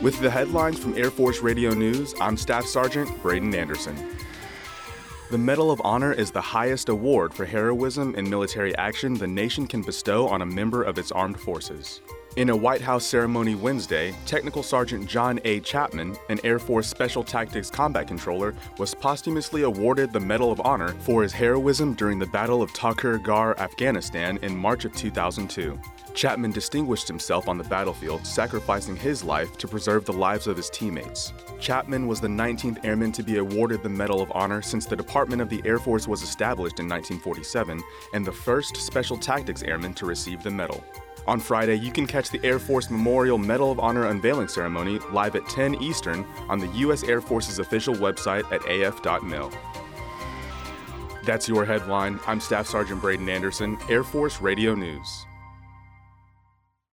With the headlines from Air Force Radio News, I'm Staff Sergeant Braden Anderson. The Medal of Honor is the highest award for heroism in military action the nation can bestow on a member of its armed forces. In a White House ceremony Wednesday, Technical Sergeant John A. Chapman, an Air Force Special Tactics Combat Controller, was posthumously awarded the Medal of Honor for his heroism during the Battle of Takur Ghar, Afghanistan in March of 2002. Chapman distinguished himself on the battlefield, sacrificing his life to preserve the lives of his teammates. Chapman was the 19th Airman to be awarded the Medal of Honor since the Department of the Air Force was established in 1947, and the first Special Tactics Airman to receive the medal. On Friday, you can catch the Air Force Memorial Medal of Honor unveiling ceremony live at 10 Eastern on the U.S. Air Force's official website at af.mil. That's your headline. I'm Staff Sergeant Braden Anderson, Air Force Radio News.